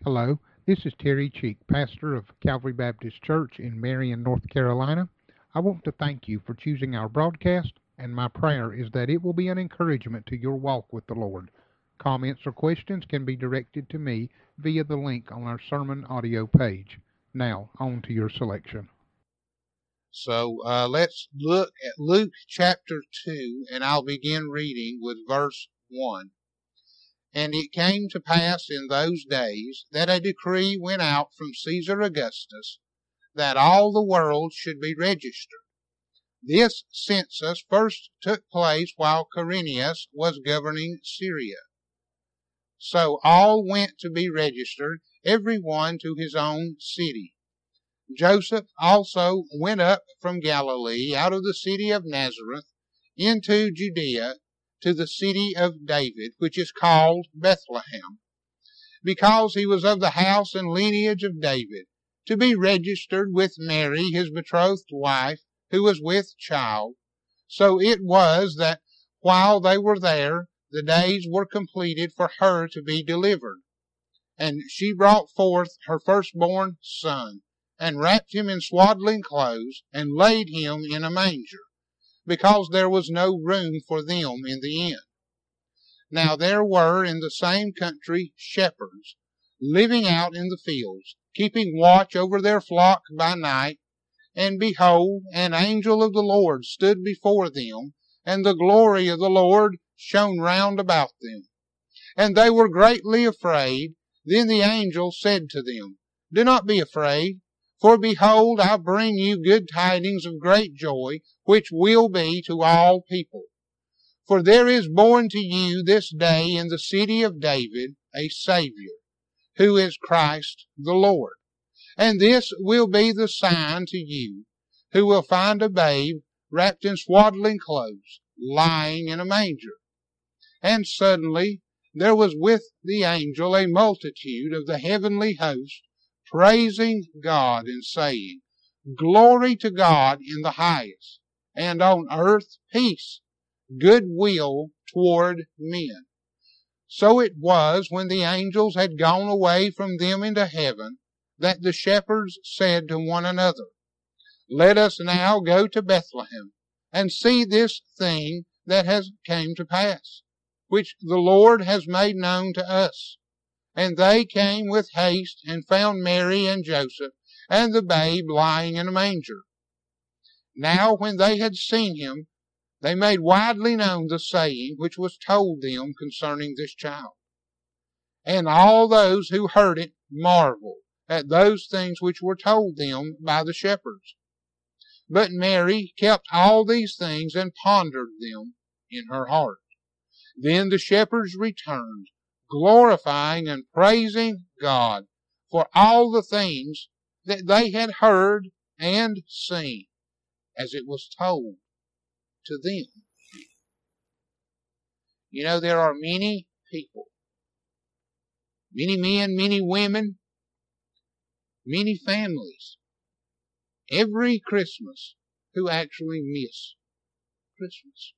Hello, this is Terry Cheek, pastor of Calvary Baptist Church in Marion, North Carolina. I want to thank you for choosing our broadcast, and my prayer is that it will be an encouragement to your walk with the Lord. Comments or questions can be directed to me via the link on our sermon audio page. Now, on to your selection. So let's look at Luke chapter 2, and I'll begin reading with verse 1. And it came to pass in those days that a decree went out from Caesar Augustus that all the world should be registered. This census first took place while Quirinius was governing Syria. So all went to be registered, every one to his own city. Joseph also went up from Galilee out of the city of Nazareth into Judea to the city of David, which is called Bethlehem, because he was of the house and lineage of David, to be registered with Mary, his betrothed wife, who was with child. So it was that while they were there, the days were completed for her to be delivered. And she brought forth her firstborn son, and wrapped him in swaddling clothes, and laid him in a manger, because there was no room for them in the inn. Now there were in the same country shepherds, living out in the fields, keeping watch over their flock by night. And behold, an angel of the Lord stood before them, and the glory of the Lord shone round about them. And they were greatly afraid. Then the angel said to them, Do not be afraid, for behold, I bring you good tidings of great joy, which will be to all people. For there is born to you this day in the city of David a Savior, who is Christ the Lord. And this will be the sign to you, who will find a babe wrapped in swaddling clothes, lying in a manger. And suddenly there was with the angel a multitude of the heavenly host, praising God and saying, Glory to God in the highest, and on earth peace, goodwill toward men. So it was when the angels had gone away from them into heaven, that the shepherds said to one another, Let us now go to Bethlehem, and see this thing that has came to pass, which the Lord has made known to us. And they came with haste, and found Mary and Joseph, and the babe lying in a manger. Now when they had seen him, they made widely known the saying which was told them concerning this child. And all those who heard it marveled at those things which were told them by the shepherds. But Mary kept all these things and pondered them in her heart. Then the shepherds returned, glorifying and praising God for all the things that they had heard and seen, as it was told to them. You know, there are many people, many men, many women, many families, every Christmas who actually miss Christmas.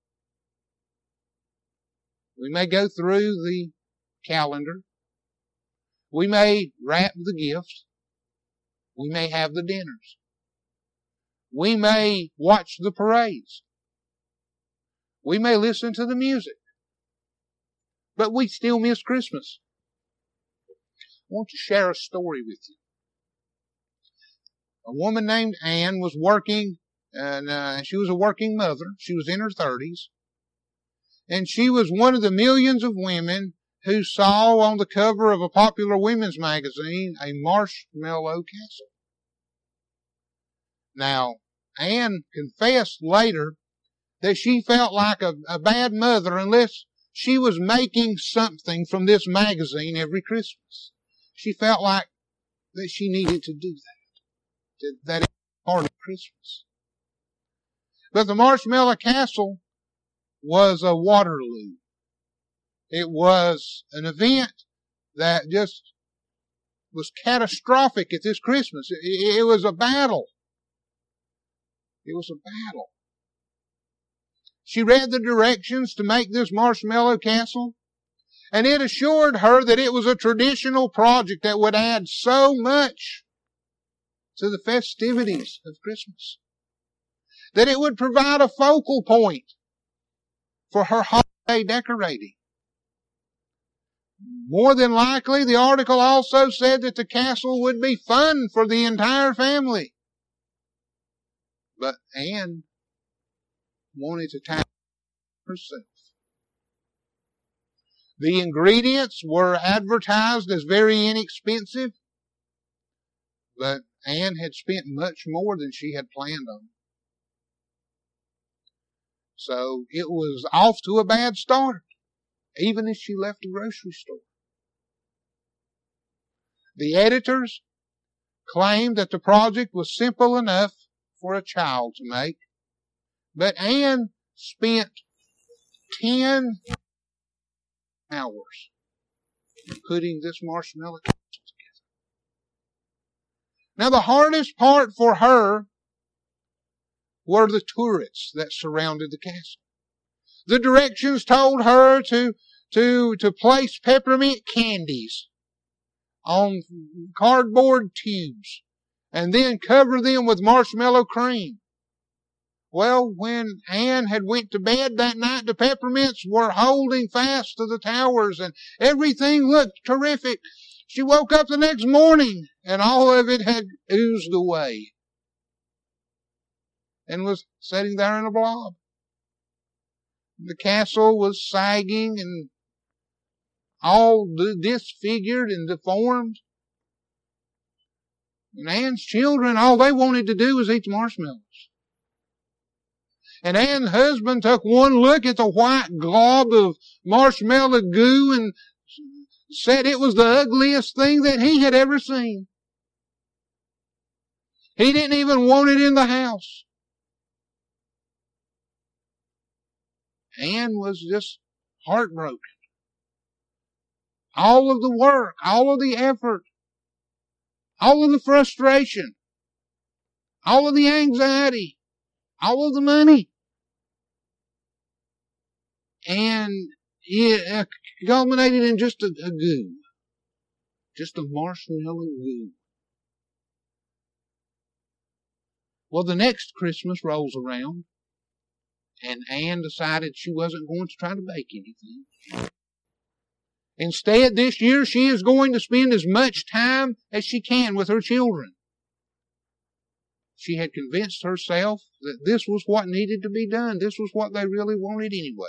We may go through the calendar. We may wrap the gifts. We may have the dinners. We may watch the parades. We may listen to the music. But we still miss Christmas. I want to share a story with you. A woman named Anne was working, and she was a working mother. She was in her 30s. And she was one of the millions of women who saw on the cover of a popular women's magazine a marshmallow castle. Now, Anne confessed later that she felt like a bad mother unless she was making something from this magazine every Christmas. She felt like that she needed to do that. That is part of Christmas. But the Marshmallow Castle was a Waterloo. It was an event that just was catastrophic at this Christmas. It was a battle. It was a battle. She read the directions to make this marshmallow castle, And it assured her that it was a traditional project that would add so much to the festivities of Christmas, that it would provide a focal point for her holiday decorating. More than likely, the article also said that the castle would be fun for the entire family. But Anne wanted to tackle herself. The ingredients were advertised as very inexpensive, but Anne had spent much more than she had planned on. So it was off to a bad start, even as she left the grocery store. The editors claimed that the project was simple enough for a child to make, but Anne spent 10 hours putting this marshmallow castle together. Now, the hardest part for her were the turrets that surrounded the castle. The directions told her to place peppermint candies on cardboard tubes and then cover them with marshmallow cream. Well, when Anne had went to bed that night, the peppermints were holding fast to the towers and everything looked terrific. She woke up the next morning and all of it had oozed away and was sitting there in a blob. The castle was sagging and all disfigured and deformed. And Anne's children, all they wanted to do was eat the marshmallows. And Anne's husband took one look at the white glob of marshmallow goo and said it was the ugliest thing that he had ever seen. He didn't even want it in the house. Anne was just heartbroken. All of the work, all of the effort, all of the frustration, all of the anxiety, all of the money. And it culminated in just a goo. Just a marshmallow goo. Well, the next Christmas rolls around, and Anne decided she wasn't going to try to bake anything. Instead, this year she is going to spend as much time as she can with her children. She had convinced herself that this was what needed to be done. This was what they really wanted anyway.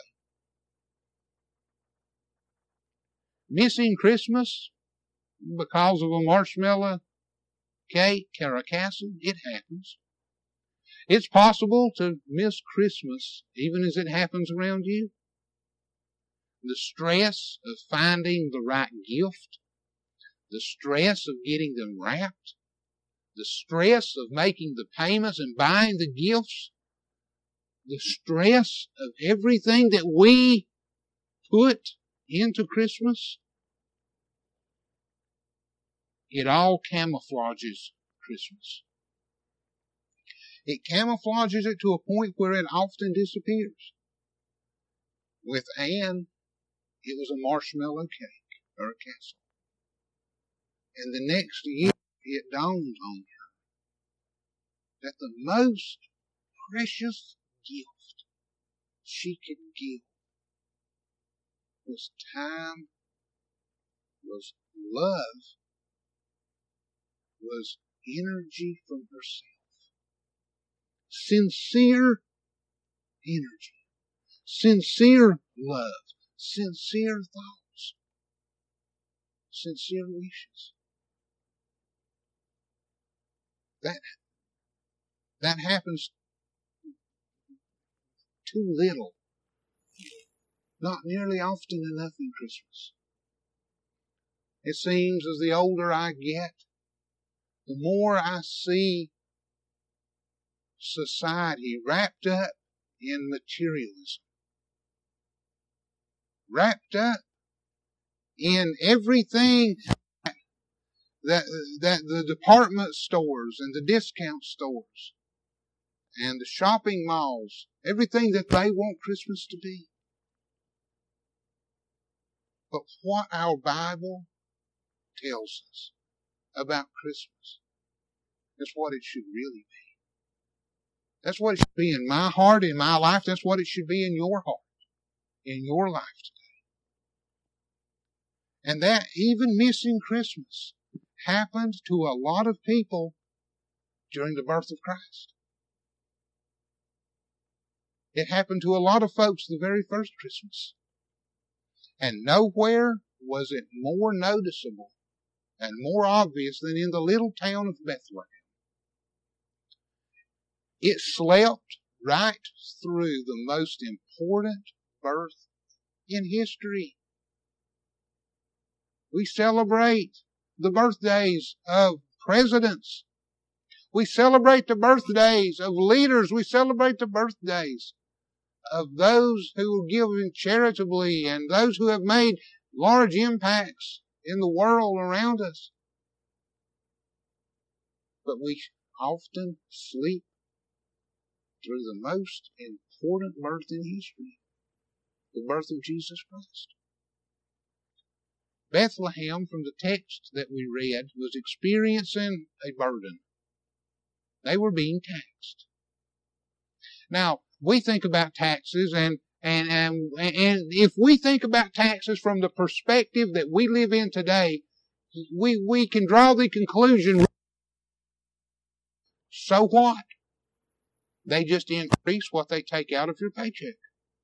Missing Christmas because of a marshmallow cake or a castle, it happens. It's possible to miss Christmas even as it happens around you. The stress of finding the right gift, the stress of getting them wrapped, the stress of making the payments and buying the gifts, the stress of everything that we put into Christmas, it all camouflages Christmas. It camouflages it to a point where it often disappears. With Anne, it was a marshmallow cake or a castle. And the next year, it dawned on her that the most precious gift she could give was time, was love, was energy from herself. Sincere energy, sincere love, sincere thoughts, sincere wishes. That happens too little. Not nearly often enough in Christmas. It seems as the older I get, the more I see society wrapped up in materialism. Wrapped up in everything that the department stores and the discount stores and the shopping malls, everything that they want Christmas to be. But what our Bible tells us about Christmas is what it should really be. That's what it should be in my heart, in my life. That's what it should be in your heart, in your life today. And that even missing Christmas happened to a lot of people during the birth of Christ. It happened to a lot of folks the very first Christmas. And nowhere was it more noticeable and more obvious than in the little town of Bethlehem. It slept right through the most important birth in history. We celebrate the birthdays of presidents. We celebrate the birthdays of leaders. We celebrate the birthdays of those who are giving charitably and those who have made large impacts in the world around us. But we often sleep through the most important birth in history, the birth of Jesus Christ. Bethlehem, from the text that we read, was experiencing a burden. They were being taxed. Now, we think about taxes, and if we think about taxes from the perspective that we live in today, we can draw the conclusion, so what? They just increase what they take out of your paycheck.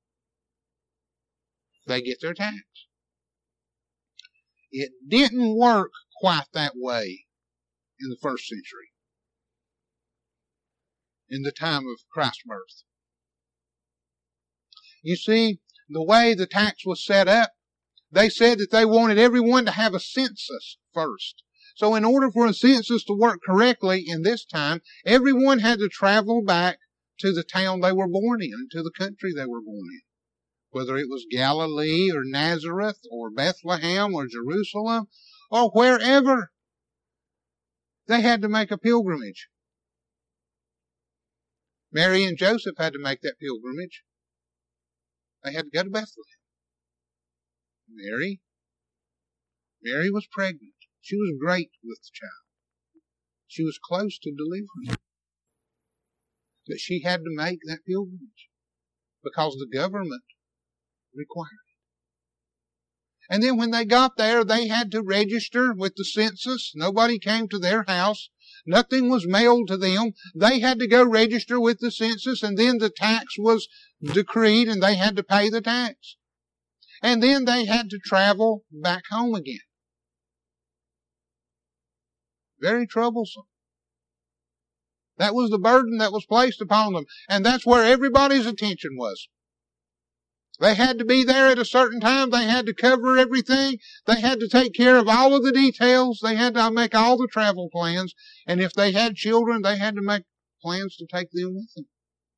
They get their tax. It didn't work quite that way in the first century, in the time of Christ's birth. You see, the way the tax was set up, they said that they wanted everyone to have a census first. So in order for a census to work correctly in this time, everyone had to travel back to the town they were born in, to the country they were born in. Whether it was Galilee or Nazareth or Bethlehem or Jerusalem or wherever, they had to make a pilgrimage. Mary and Joseph had to make that pilgrimage. They had to go to Bethlehem. Mary was pregnant. She was great with the child. She was close to delivering. But she had to make that pilgrimage because the government required it. And then when they got there, they had to register with the census. Nobody came to their house. Nothing was mailed to them. They had to go register with the census, and then the tax was decreed, and they had to pay the tax. And then they had to travel back home again. Very troublesome. That was the burden that was placed upon them. And that's where everybody's attention was. They had to be there at a certain time. They had to cover everything. They had to take care of all of the details. They had to make all the travel plans. And if they had children, they had to make plans to take them with them.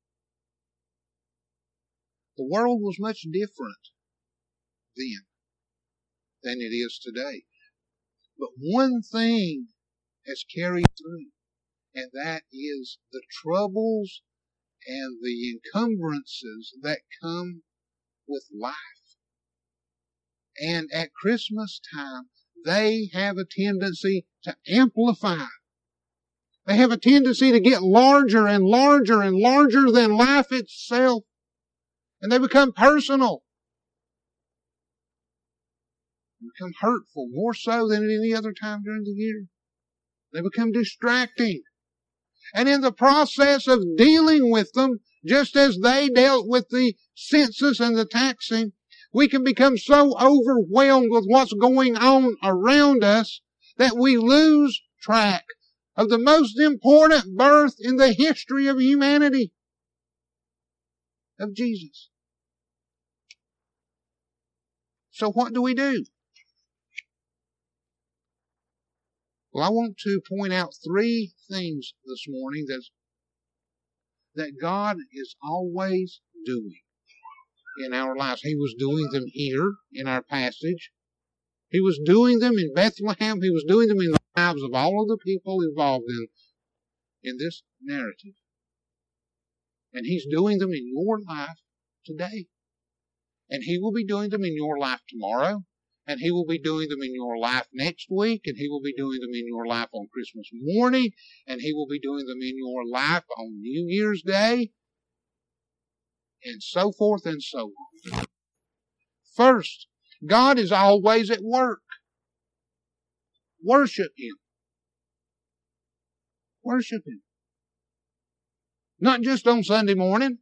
The world was much different then than it is today. But one thing has carried through, and that is the troubles and the encumbrances that come with life. And at Christmas time, they have a tendency to amplify. They have a tendency to get larger and larger and larger than life itself. And they become personal. They become hurtful, more so than at any other time during the year. They become distracting. And in the process of dealing with them, just as they dealt with the census and the taxing, we can become so overwhelmed with what's going on around us that we lose track of the most important birth in the history of humanity, of Jesus. So what do we do? Well, I want to point out three things this morning that God is always doing in our lives. He was doing them here in our passage. He was doing them in Bethlehem. He was doing them in the lives of all of the people involved in this narrative. And He's doing them in your life today. And He will be doing them in your life tomorrow. And He will be doing them in your life next week, and He will be doing them in your life on Christmas morning, and He will be doing them in your life on New Year's Day, and so forth and so on. First, God is always at work. Worship Him. Worship Him. Not just on Sunday morning.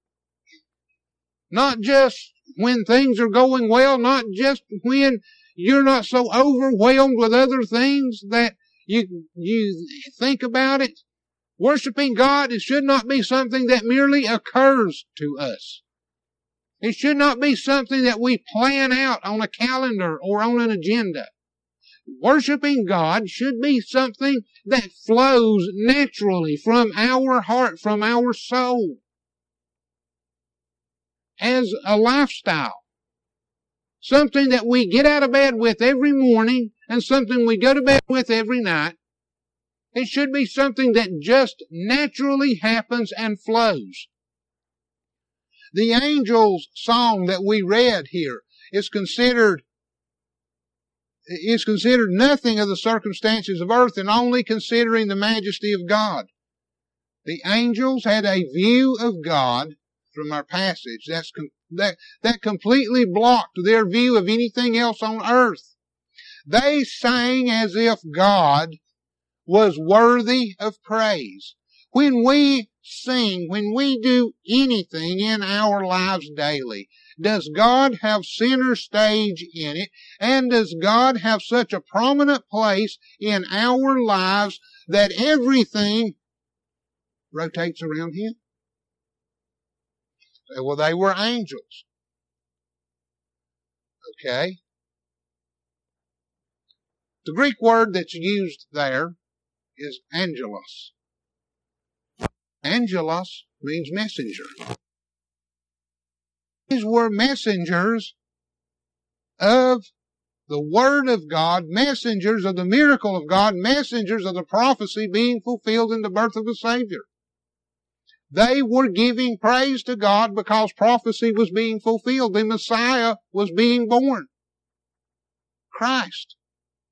Not just when things are going well. Not just when you're not so overwhelmed with other things that you think about it. Worshiping God, it should not be something that merely occurs to us. It should not be something that we plan out on a calendar or on an agenda. Worshiping God should be something that flows naturally from our heart, from our soul, as a lifestyle. Something that we get out of bed with every morning and something we go to bed with every night. It should be something that just naturally happens and flows. The angel's song that we read here is considered nothing of the circumstances of earth and only considering the majesty of God. The angels had a view of God from our passage that completely blocked their view of anything else on earth. They sang as if God was worthy of praise. When we sing, when we do anything in our lives daily, does God have center stage in it? And does God have such a prominent place in our lives that everything rotates around Him? Well, they were angels. Okay. The Greek word that's used there is angelos. Angelos means messenger. These were messengers of the Word of God, messengers of the miracle of God, messengers of the prophecy being fulfilled in the birth of the Savior. They were giving praise to God because prophecy was being fulfilled. The Messiah was being born. Christ.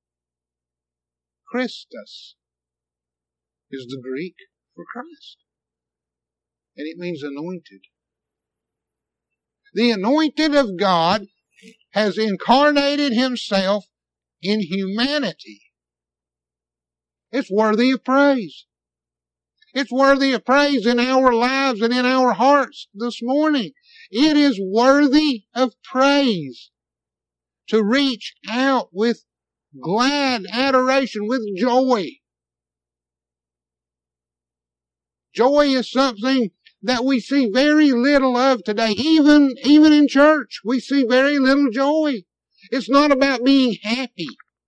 Christus is the Greek for Christ. And it means anointed. The anointed of God has incarnated Himself in humanity. It's worthy of praise. It's worthy of praise in our lives and in our hearts this morning. It is worthy of praise to reach out with glad adoration, with joy. Joy is something that we see very little of today. Even in church, we see very little joy. It's not about being happy,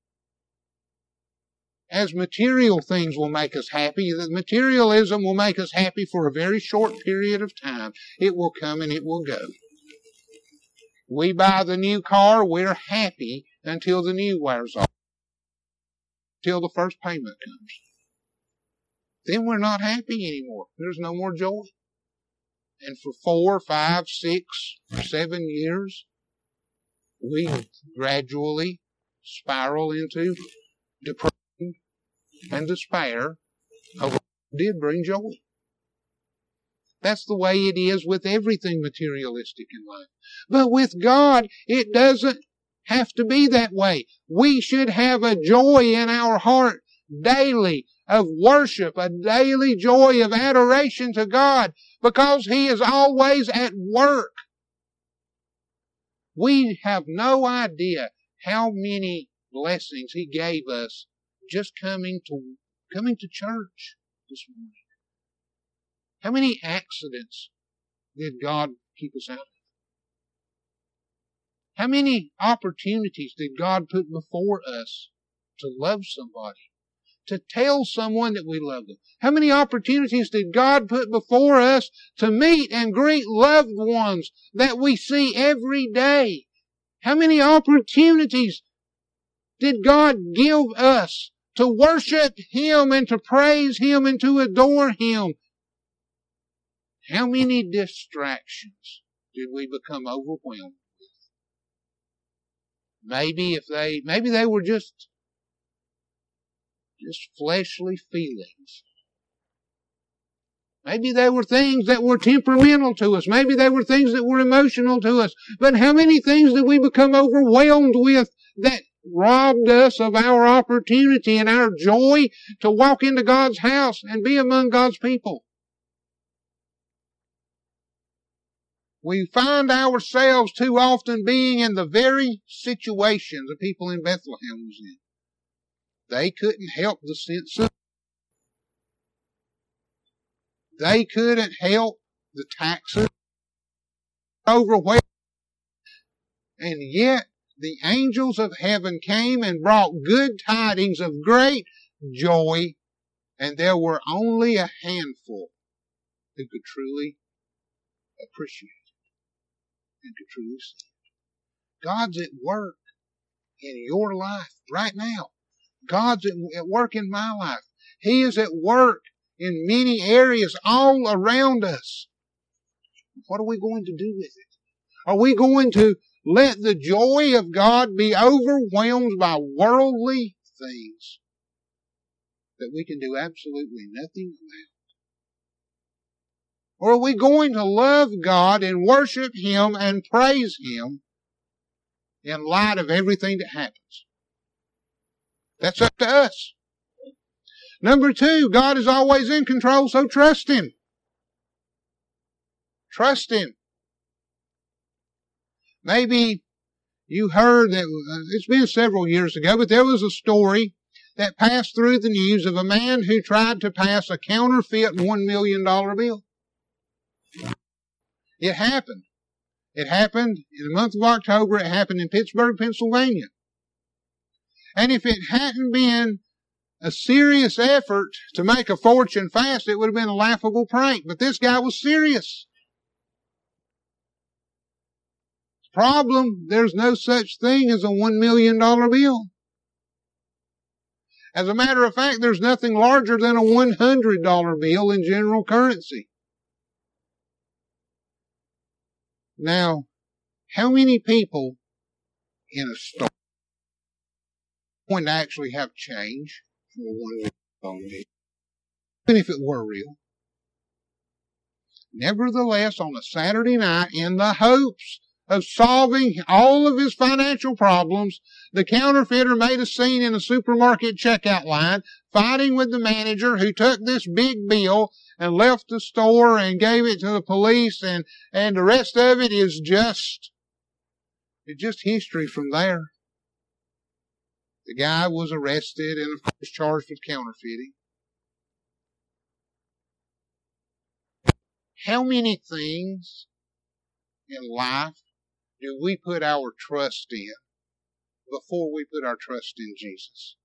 as material things will make us happy. The materialism will make us happy for a very short period of time. It will come and it will go. We buy the new car, we're happy until the new wears off, till the first payment comes. Then we're not happy anymore. There's no more joy. And for 4, 5, 6, 7 years, we gradually spiral into depression and despair of what did bring joy. That's the way it is with everything materialistic in life. But with God, it doesn't have to be that way. We should have a joy in our heart daily of worship, a daily joy of adoration to God, because He is always at work. We have no idea how many blessings He gave us just coming to church this morning. How many accidents did God keep us out of? How many opportunities did God put before us to love somebody, to tell someone that we love them? How many opportunities did God put before us to meet and greet loved ones that we see every day? How many opportunities did God give us to worship Him and to praise Him and to adore Him? How many distractions did we become overwhelmed with? Maybe they were just fleshly feelings. Maybe they were things that were temperamental to us. Maybe they were things that were emotional to us. But how many things did we become overwhelmed with that robbed us of our opportunity and our joy to walk into God's house and be among God's people? We find ourselves too often being in the very situation the people in Bethlehem was in. They couldn't help the sense of, they couldn't help the taxes, overwhelmed, and yet the angels of heaven came and brought good tidings of great joy, and there were only a handful who could truly appreciate it and could truly see it. God's at work in your life right now. God's at work in my life. He is at work in many areas all around us. What are we going to do with it? Are we going to let the joy of God be overwhelmed by worldly things that we can do absolutely nothing about? Or are we going to love God and worship Him and praise Him in light of everything that happens? That's up to us. Number 2, God is always in control, so trust Him. Trust Him. Maybe you heard that, it's been several years ago, but there was a story that passed through the news of a man who tried to pass a counterfeit $1 million bill. It happened. It happened in the month of October. It happened in Pittsburgh, Pennsylvania. And if it hadn't been a serious effort to make a fortune fast, it would have been a laughable prank. But this guy was serious. Problem, there's no such thing as a $1 million bill. As a matter of fact, there's nothing larger than a $100 bill in general currency. Now, how many people in a store would actually have change for $1 million, even if it were real? Nevertheless, on a Saturday night, in the hopes of solving all of his financial problems, the counterfeiter made a scene in a supermarket checkout line, fighting with the manager, who took this big bill and left the store and gave it to the police, and the rest of it is just history from there. The guy was arrested and, of course, charged with counterfeiting. How many things in life do we put our trust in before we put our trust in Jesus?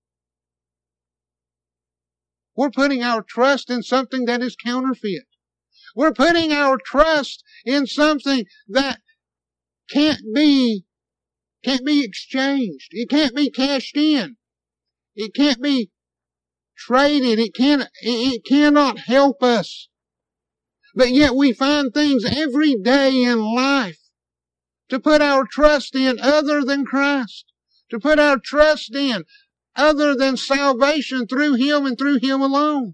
We're putting our trust in something that is counterfeit. We're putting our trust in something that can't be exchanged. It can't be cashed in. It can't be traded. It cannot help us. But yet we find things every day in life to put our trust in other than Christ, to put our trust in other than salvation through Him and through Him alone.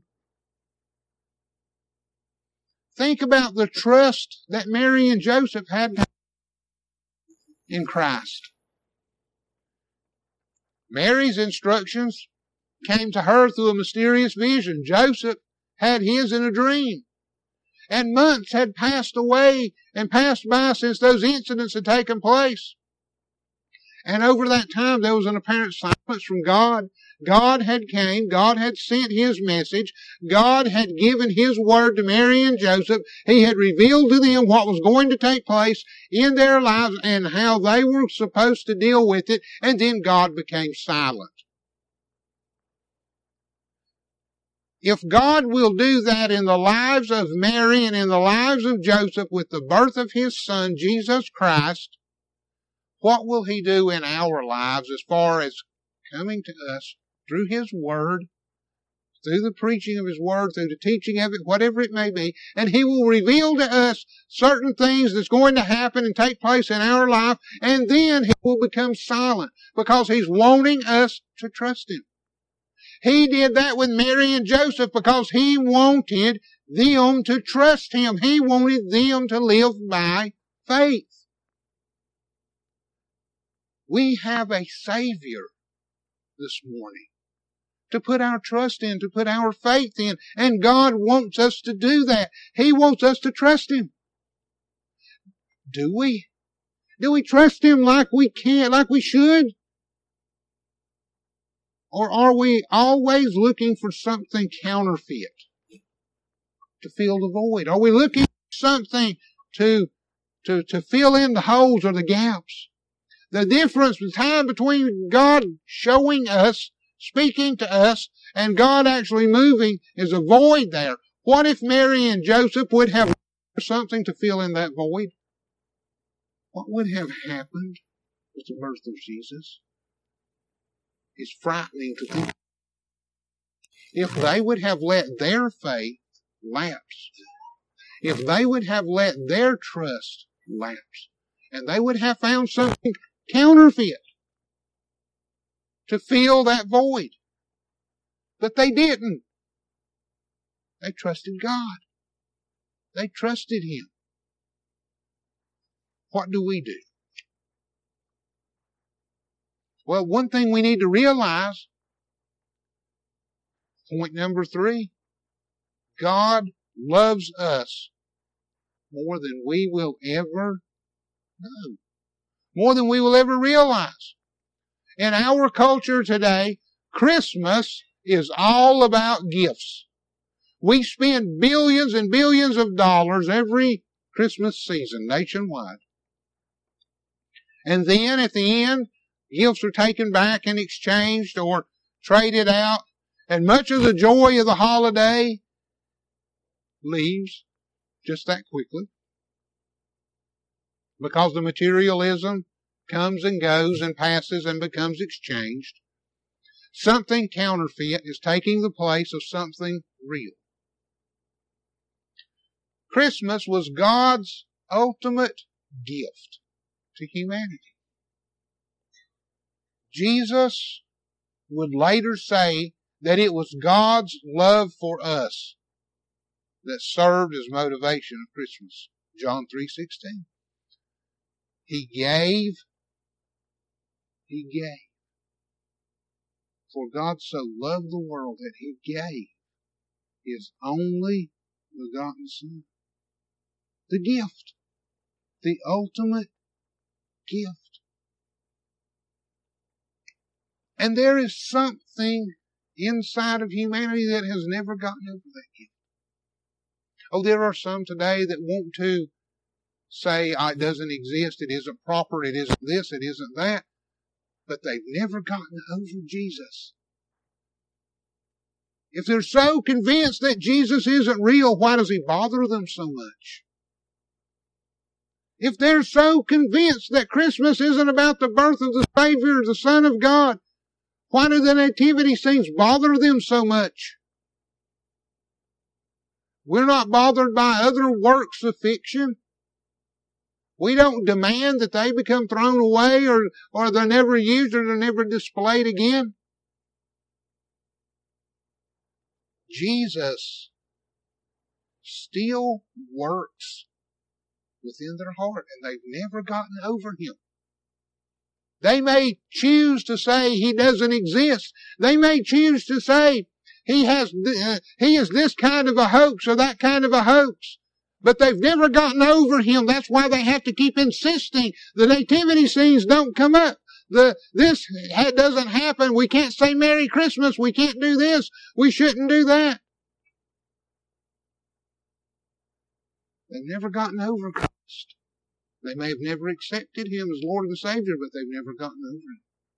Think about the trust that Mary and Joseph had in Christ. Mary's instructions came to her through a mysterious vision. Joseph had his in a dream. And months had passed away and passed by since those incidents had taken place. And over that time, there was an apparent silence from God. God had came. God had sent His message. God had given His word to Mary and Joseph. He had revealed to them what was going to take place in their lives and how they were supposed to deal with it. And then God became silent. If God will do that in the lives of Mary and in the lives of Joseph with the birth of His Son, Jesus Christ, what will He do in our lives as far as coming to us through His Word, through the preaching of His Word, through the teaching of it, whatever it may be, and He will reveal to us certain things that's going to happen and take place in our life, and then He will become silent because He's wanting us to trust Him. He did that with Mary and Joseph because He wanted them to trust Him. He wanted them to live by faith. We have a Savior this morning to put our trust in, to put our faith in, and God wants us to do that. He wants us to trust Him. Do we? Do we trust Him like we can, like we should? Or are we always looking for something counterfeit to fill the void? Are we looking for something to fill in the holes or the gaps? The difference, the time between God showing us, speaking to us, and God actually moving is a void there. What if Mary and Joseph would have something to fill in that void? What would have happened with the birth of Jesus? It's frightening to think. If they would have let their faith lapse, if they would have let their trust lapse, and they would have found something counterfeit to fill that void. But they didn't. They trusted God. They trusted Him. What do we do? Well, one thing we need to realize, point number 3, God loves us more than we will ever know, more than we will ever realize. In our culture today, Christmas is all about gifts. We spend billions and billions of dollars every Christmas season nationwide. And then at the end, gifts are taken back and exchanged or traded out. And much of the joy of the holiday leaves just that quickly. Because the materialism comes and goes and passes and becomes exchanged. Something counterfeit is taking the place of something real. Christmas was God's ultimate gift to humanity. Jesus would later say that it was God's love for us that served as motivation of Christmas. John 3:16. He gave. For God so loved the world that He gave His only begotten Son. The gift. The ultimate gift. And there is something inside of humanity that has never gotten over that gift. Oh, there are some today that want to say, it doesn't exist, it isn't proper, it isn't this, it isn't that. But they've never gotten over Jesus. If they're so convinced that Jesus isn't real, why does He bother them so much? If they're so convinced that Christmas isn't about the birth of the Savior, the Son of God, why do the nativity scenes bother them so much? We're not bothered by other works of fiction. We don't demand that they become thrown away or they're never used or they're never displayed again. Jesus still works within their heart, and they've never gotten over Him. They may choose to say He doesn't exist. They may choose to say He is this kind of a hoax or that kind of a hoax. But they've never gotten over Him. That's why they have to keep insisting the nativity scenes don't come up. This doesn't happen. We can't say Merry Christmas. We can't do this. We shouldn't do that. They've never gotten over Christ. They may have never accepted Him as Lord and Savior, but they've never gotten over Him.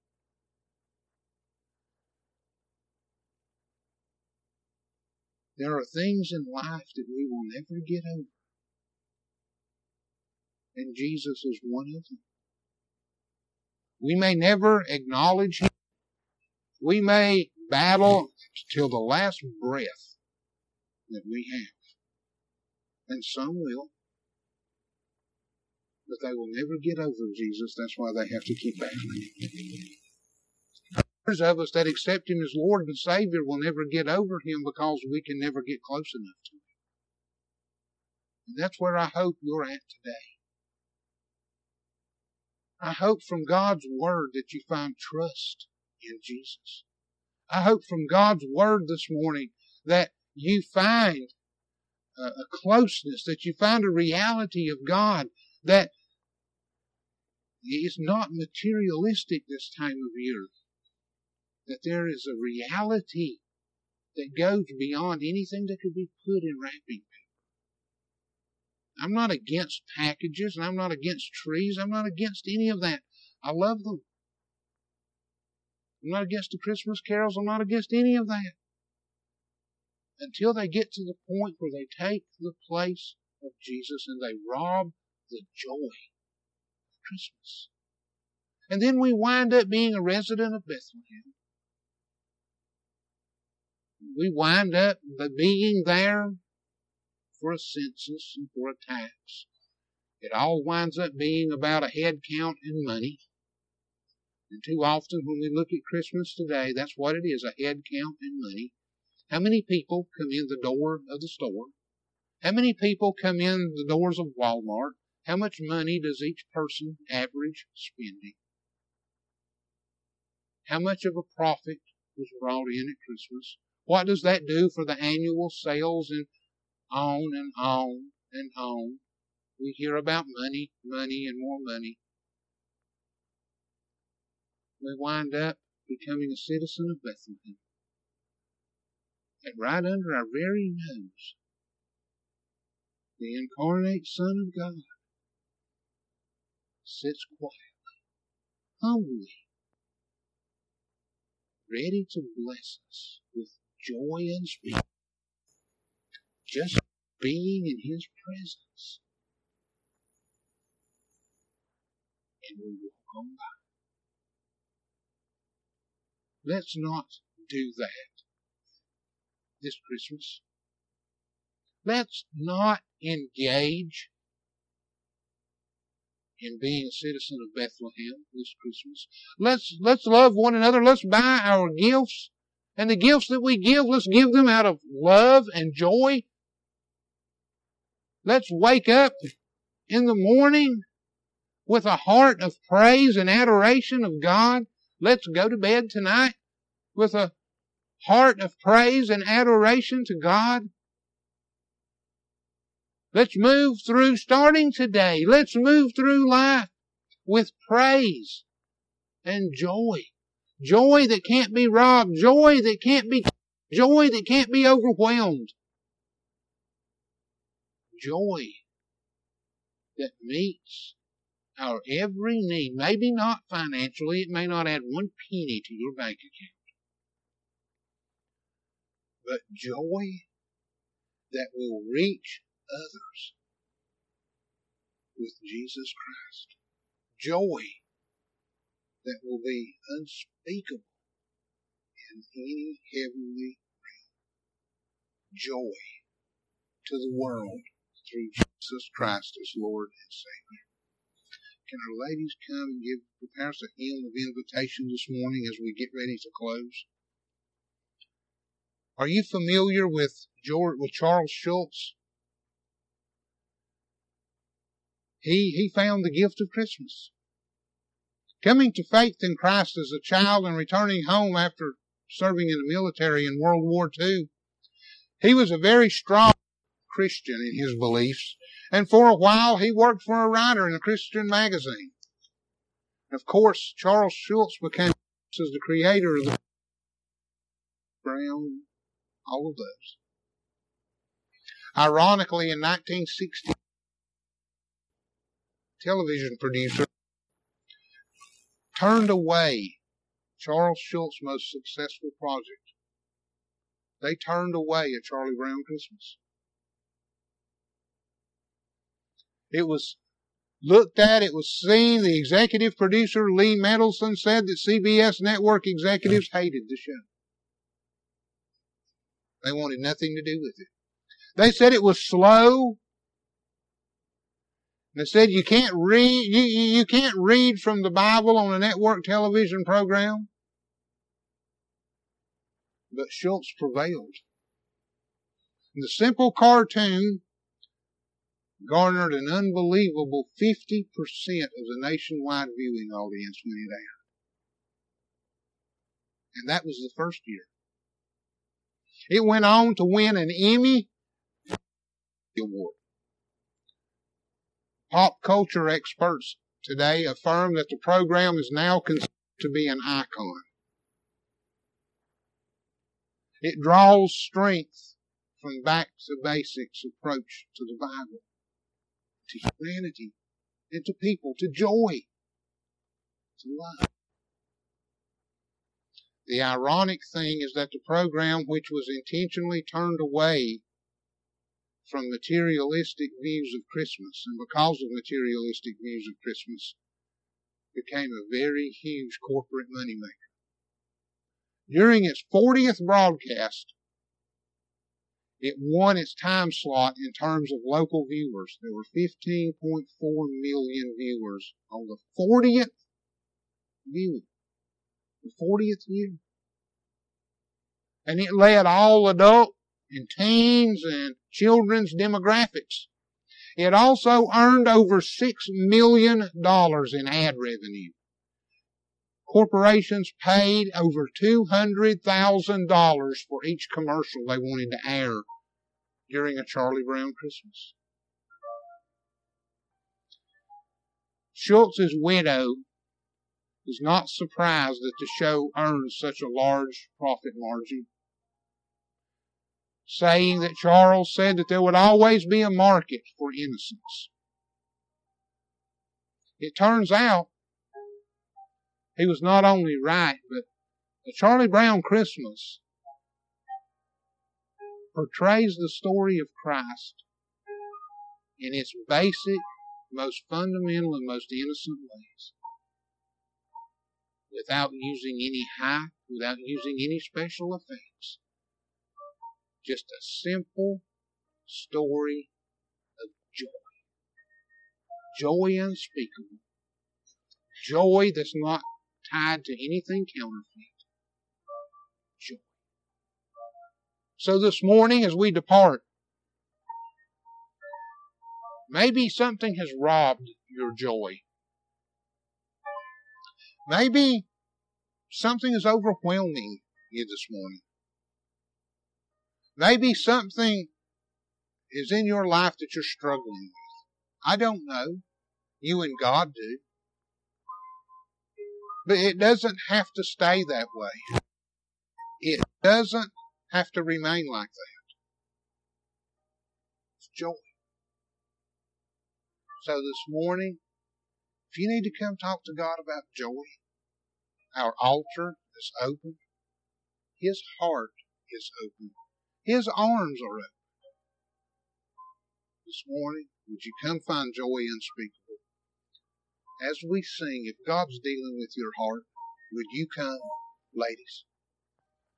There are things in life that we will never get over. And Jesus is one of them. We may never acknowledge Him. We may battle till the last breath that we have. And some will. But they will never get over Jesus. That's why they have to keep battling. Others of us that accept Him as Lord and Savior will never get over Him because we can never get close enough to Him. And that's where I hope you're at today. I hope from God's Word that you find trust in Jesus. I hope from God's Word this morning that you find a closeness, that you find a reality of God that is not materialistic this time of year. That there is a reality that goes beyond anything that could be put in wrapping paper. I'm not against packages, and I'm not against trees. I'm not against any of that. I love them. I'm not against the Christmas carols. I'm not against any of that. Until they get to the point where they take the place of Jesus and they rob the joy of Christmas. And then we wind up being a resident of Bethlehem. We wind up by being there for a census and for a tax. It all winds up being about a head count and money. And too often when we look at Christmas today, that's what it is, a head count and money. How many people come in the door of the store? How many people come in the doors of Walmart? How much money does each person average spending? How much of a profit was brought in at Christmas? What does that do for the annual sales? And on and on and on. We hear about money, money, and more money. We wind up becoming a citizen of Bethlehem. And right under our very nose, the incarnate Son of God sits quietly, humbly, ready to bless us with joy unspeakable, just being in His presence. And we walk on by. Let's not do that this Christmas. Let's not engage in being a citizen of Bethlehem this Christmas. Let's love one another. Let's buy our gifts. And the gifts that we give, let's give them out of love and joy. Let's wake up in the morning with a heart of praise and adoration of God. Let's go to bed tonight with a heart of praise and adoration to God. Let's move through, starting today, let's move through life with praise and joy. Joy that can't be robbed. Joy that can't be overwhelmed. Joy that meets our every need. Maybe not financially. It may not add one penny to your bank account. But joy that will reach others with Jesus Christ. Joy that will be unspeakable in any heavenly realm. Joy to the world through Jesus Christ as Lord and Savior. Can our ladies come and prepare us a hymn of invitation this morning as we get ready to close? Are you familiar with Charles Schulz? He found the gift of Christmas. Coming to faith in Christ as a child and returning home after serving in the military in World War II, he was a very strong Christian in his beliefs. And for a while, he worked for a writer in a Christian magazine. Of course, Charles Schulz became the creator of the Brown, all of those. Ironically, in 1960, television producer turned away Charles Schulz's most successful project. They turned away A Charlie Brown Christmas. It was looked at, it was seen. The executive producer, Lee Mendelson, said that CBS network executives hated the show. They wanted nothing to do with it. They said it was slow. They said you can't read from the Bible on a network television program. But Schultz prevailed. The simple cartoon garnered an unbelievable 50% of the nationwide viewing audience when it aired. And that was the first year. It went on to win an Emmy Award. Pop culture experts today affirm that the program is now considered to be an icon. It draws strength from back to basics approach to the Bible, to humanity, and to people, to joy, to love. The ironic thing is that the program, which was intentionally turned away from materialistic views of Christmas, and because of materialistic views of Christmas, became a very huge corporate moneymaker. During its 40th broadcast, it won its time slot in terms of local viewers. There were 15.4 million viewers on the 40th viewing. The 40th year. And it led all adult and teens and children's demographics. It also earned over $6 million in ad revenue. Corporations paid over $200,000 for each commercial they wanted to air during a Charlie Brown Christmas. Schultz's widow is not surprised that the show earned such a large profit margin, saying that Charles said that there would always be a market for innocence. It turns out he was not only right, but the Charlie Brown Christmas portrays the story of Christ in its basic, most fundamental, and most innocent ways. Without using any hype, without using any special effects. Just a simple story of joy. Joy unspeakable. Joy that's not tied to anything counterfeit. Joy. So this morning as we depart, maybe something has robbed your joy. Maybe something is overwhelming you this morning. Maybe something is in your life that you're struggling with. I don't know. You and God do. But it doesn't have to stay that way. It doesn't have to remain like that. It's joy. So this morning, if you need to come talk to God about joy, our altar is open. His heart is open. His arms are open. This morning, would you come find joy unspeakable? As we sing, if God's dealing with your heart, would you come, ladies?